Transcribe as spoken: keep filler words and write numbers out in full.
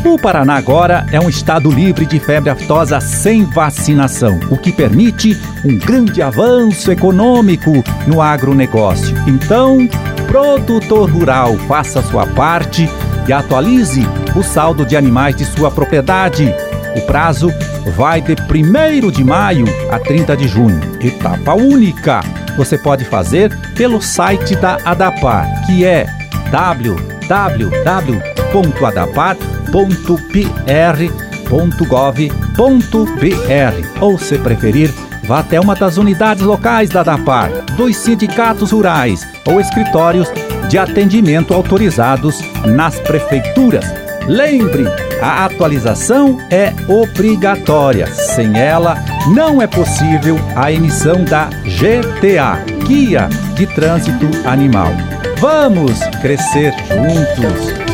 O Paraná agora é um estado livre de febre aftosa sem vacinação, o que permite um grande avanço econômico no agronegócio. Então, produtor rural, faça a sua parte e atualize o saldo de animais de sua propriedade. O prazo vai de primeiro de maio a trinta de junho. Etapa única. Você pode fazer pelo site da ADAPAR, que é w w w ponto adapar ponto p r ponto gov ponto b r, ou, se preferir, vá até uma das unidades locais da ADAPAR, dos sindicatos rurais ou escritórios de atendimento autorizados nas prefeituras. Lembre, a atualização é obrigatória. Sem ela, não é possível a emissão da G T A, Guia de Trânsito Animal. Vamos crescer juntos!